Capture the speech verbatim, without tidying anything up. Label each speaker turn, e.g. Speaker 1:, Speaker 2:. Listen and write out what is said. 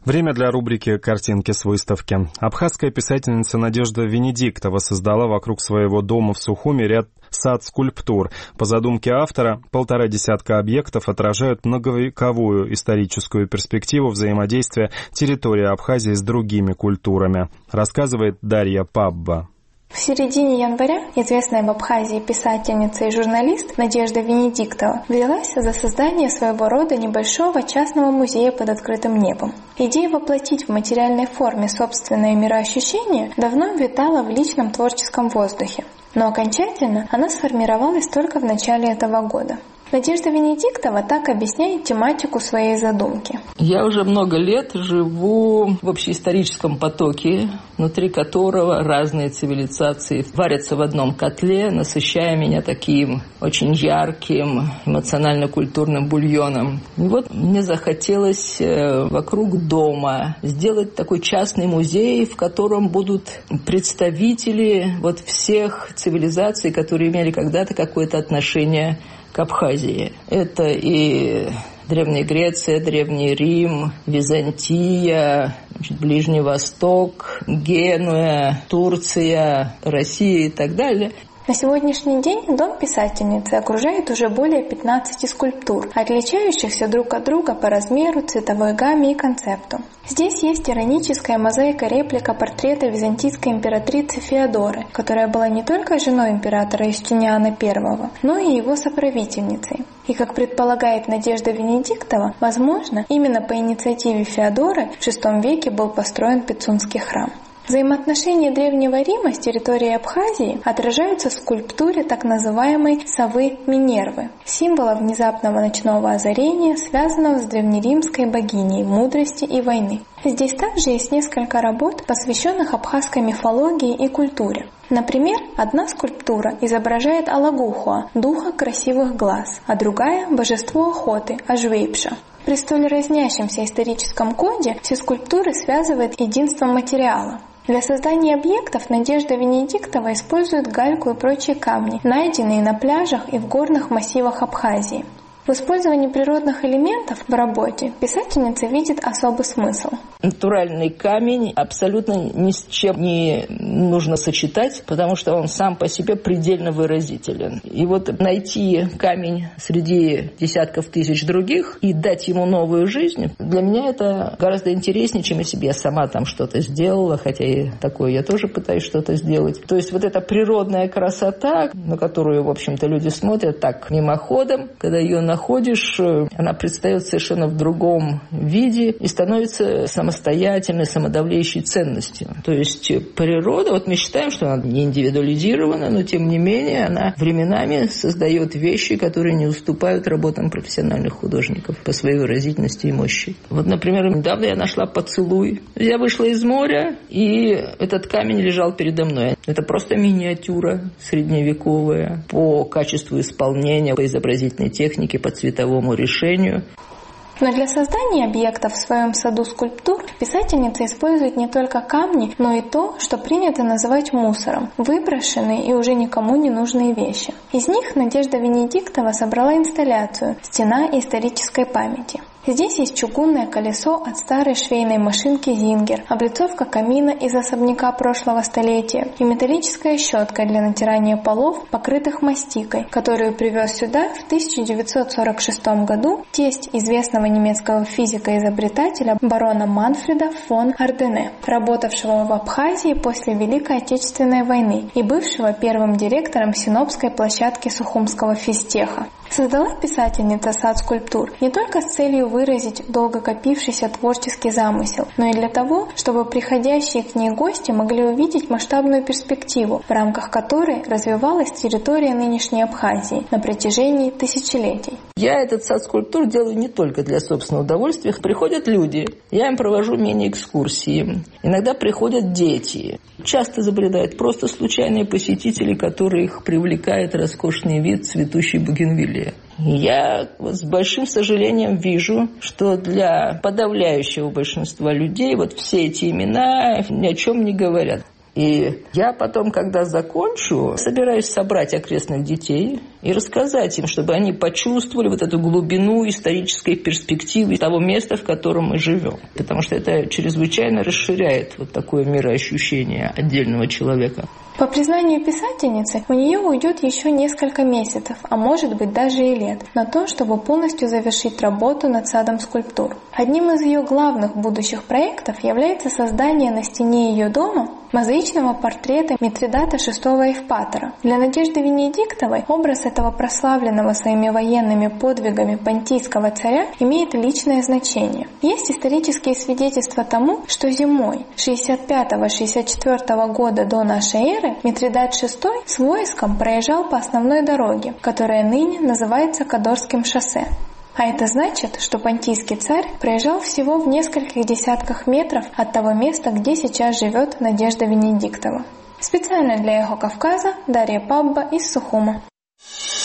Speaker 1: Время для рубрики «Картинки с выставки». Абхазская писательница Надежда Венедиктова создала вокруг своего дома в Сухуми ряд сад-скульптур. По задумке автора, полтора десятка объектов отражают многовековую историческую перспективу взаимодействия территории Абхазии с другими культурами, рассказывает Дарья Пабба.
Speaker 2: В середине января известная в Абхазии писательница и журналист Надежда Венедиктова взялась за создание своего рода небольшого частного музея под открытым небом. Идея воплотить в материальной форме собственное мироощущение давно витала в личном творческом воздухе, но окончательно она сформировалась только в начале этого года. Надежда Венедиктова так объясняет тематику своей задумки.
Speaker 3: Я уже много лет живу в общеисторическом потоке, внутри которого разные цивилизации варятся в одном котле, насыщая меня таким очень ярким эмоционально-культурным бульоном. И вот мне захотелось вокруг дома сделать такой частный музей, в котором будут представители вот всех цивилизаций, которые имели когда-то какое-то отношение к Абхазии. Это и Древняя Греция, Древний Рим, Византия, значит, Ближний Восток, Генуя, Турция, Россия и так далее.
Speaker 2: На сегодняшний день дом писательницы окружает уже более пятнадцати скульптур, отличающихся друг от друга по размеру, цветовой гамме и концепту. Здесь есть ироническая мозаика-реплика портрета византийской императрицы Феодоры, которая была не только женой императора Юстиниана Первого, но и его соправительницей. И, как предполагает Надежда Венедиктова, возможно, именно по инициативе Феодоры в шестом веке был построен Пицунский храм. Взаимоотношения Древнего Рима с территорией Абхазии отражаются в скульптуре так называемой совы Минервы, символа внезапного ночного озарения, связанного с древнеримской богиней мудрости и войны. Здесь также есть несколько работ, посвященных абхазской мифологии и культуре. Например, одна скульптура изображает Алагухуа, духа красивых глаз, а другая – божество охоты, Ажвейпша. При столь разнящемся историческом коде все скульптуры связывает единство материала. Для создания объектов Надежда Венедиктова использует гальку и прочие камни, найденные на пляжах и в горных массивах Абхазии. В использовании природных элементов в работе писательница видит особый смысл.
Speaker 3: Натуральный камень абсолютно ни с чем не нужно сочетать, потому что он сам по себе предельно выразителен. И вот найти камень среди десятков тысяч других и дать ему новую жизнь, для меня это гораздо интереснее, чем если бы я сама там что-то сделала, хотя и такое я тоже пытаюсь что-то сделать. То есть вот эта природная красота, на которую, в общем-то, люди смотрят так мимоходом, когда ее находят, находишь, она предстает совершенно в другом виде и становится самостоятельной, самодавляющей ценностью. То есть природа, вот мы считаем, что она не индивидуализирована, но тем не менее она временами создает вещи, которые не уступают работам профессиональных художников по своей выразительности и мощи. Вот, например, недавно я нашла поцелуй. Я вышла из моря, и этот камень лежал передо мной. Это просто миниатюра средневековая по качеству исполнения, по изобразительной технике, по цветовому решению.
Speaker 2: Но для создания объектов в своем саду скульптур писательница использует не только камни, но и то, что принято называть мусором – выброшенные и уже никому не нужные вещи. Из них Надежда Венедиктова собрала инсталляцию «Стена исторической памяти». Здесь есть чугунное колесо от старой швейной машинки «Зингер», облицовка камина из особняка прошлого столетия и металлическая щетка для натирания полов, покрытых мастикой, которую привез сюда в тысяча девятьсот сорок шестом году тесть известного немецкого физика-изобретателя барона Манфреда фон Ардене, работавшего в Абхазии после Великой Отечественной войны и бывшего первым директором Синопской площадки Сухумского физтеха. Создала писательница сад скульптур не только с целью выразить долго копившийся творческий замысел, но и для того, чтобы приходящие к ней гости могли увидеть масштабную перспективу, в рамках которой развивалась территория нынешней Абхазии на протяжении тысячелетий.
Speaker 3: Я этот сад скульптур делаю не только для собственного удовольствия. Приходят люди, я им провожу мини-экскурсии. Иногда приходят дети. Часто забредают просто случайные посетители, которые их привлекает роскошный вид цветущей бугенвиллии. Я вот с большим сожалением вижу, что для подавляющего большинства людей вот все эти имена ни о чем не говорят. И я потом, когда закончу, собираюсь собрать окрестных детей и рассказать им, чтобы они почувствовали вот эту глубину исторической перспективы того места, в котором мы живем. Потому что это чрезвычайно расширяет вот такое мироощущение отдельного человека.
Speaker 2: По признанию писательницы, у нее уйдет еще несколько месяцев, а может быть даже и лет, на то, чтобы полностью завершить работу над садом скульптур. Одним из ее главных будущих проектов является создание на стене ее дома мозаичного портрета Митридата шестого Евпатора. Для Надежды Венедиктовой образ этого прославленного своими военными подвигами понтийского царя имеет личное значение. Есть исторические свидетельства тому, что зимой шестьдесят пятого — шестьдесят четвёртого года до нашей эры Митридат шестой с войском проезжал по основной дороге, которая ныне называется Кадорским шоссе. А это значит, что понтийский царь проезжал всего в нескольких десятках метров от того места, где сейчас живет Надежда Венедиктова. Специально для «Эхо Кавказа» Дарья Пабба из Сухума.